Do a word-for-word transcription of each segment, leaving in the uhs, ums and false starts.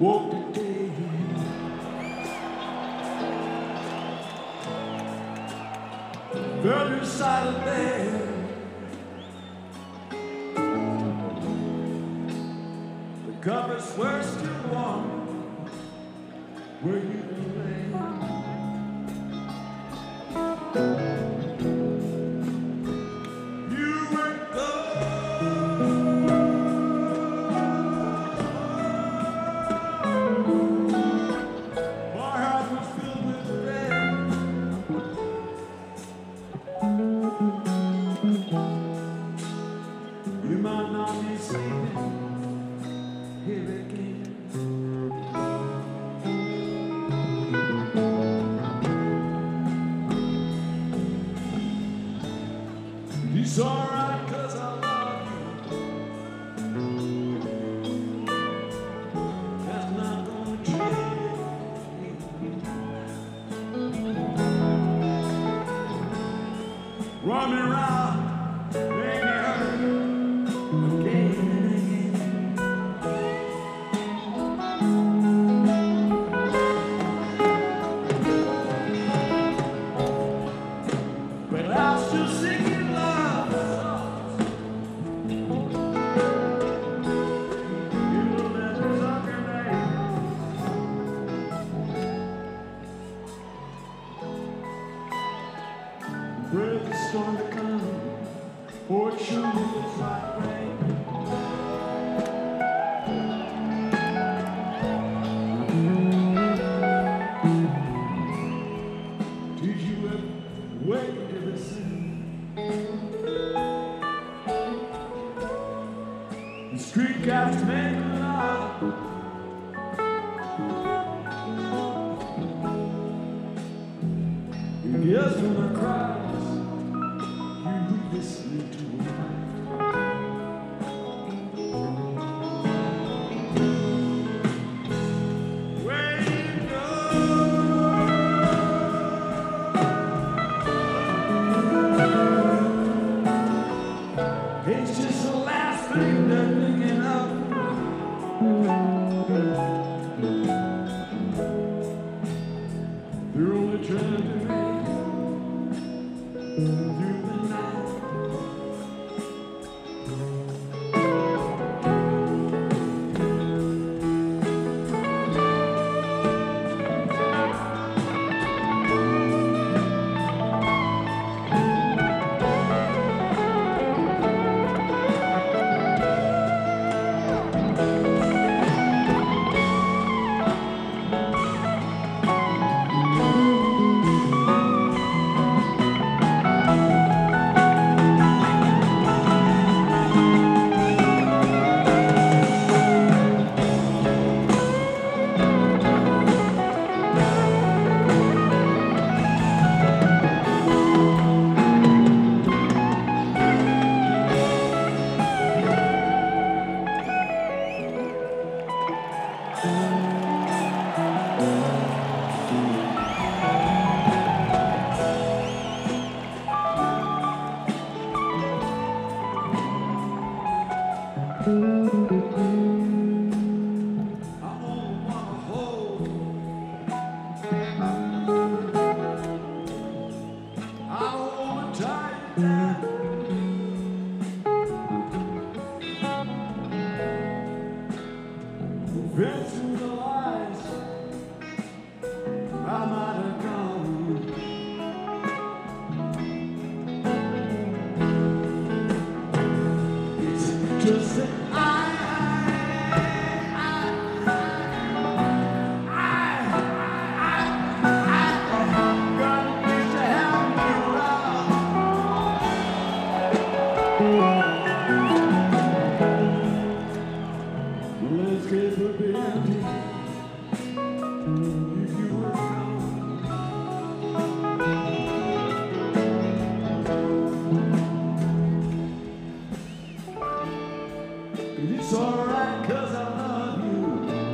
walk today. Felt inside of bed. The covers were still warm where you lay. You were gone. My heart was filled with red. You might not be sleeping here again. It's alright 'cause I love you. That's not gonna change. Run me around, make me hurt again and again. But I'll still sing you love songs. You will never stop your name. Pray the storm to come, fortune looks like rain. Did you ever wake to the sun? The street cats make a lot. And guess when I cries, you listen to a fight. Where you go? It's just the last thing they're thinking of. They're only trying to make it through the night. I only wanna hold. I wanna tie you down. Preventing the lies I might have gone. It's just that I landscape would be empty if you were gone. It's alright 'cause I love you.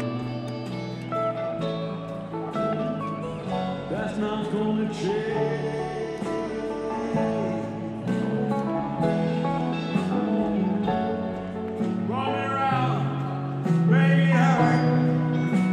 That's not gonna change. Run me around, make me hurt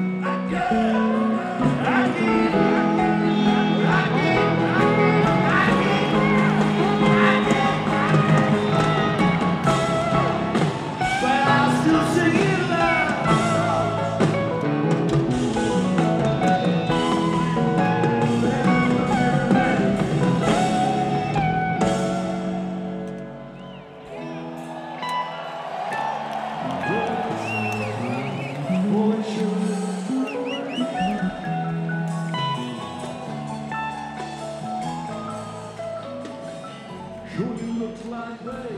Surely looks like rain.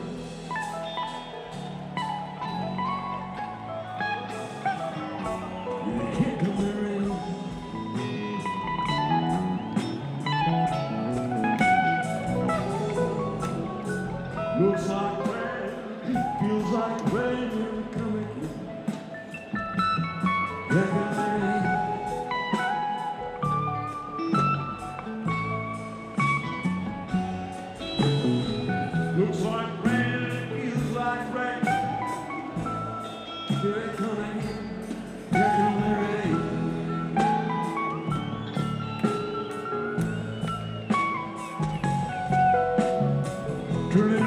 Yeah, here comes the rain. Looks like rain, feels like rain, here it come again. Here comes the rain. Looks like rain, feels like rain. Here it come again. Here comes the rain. Turn it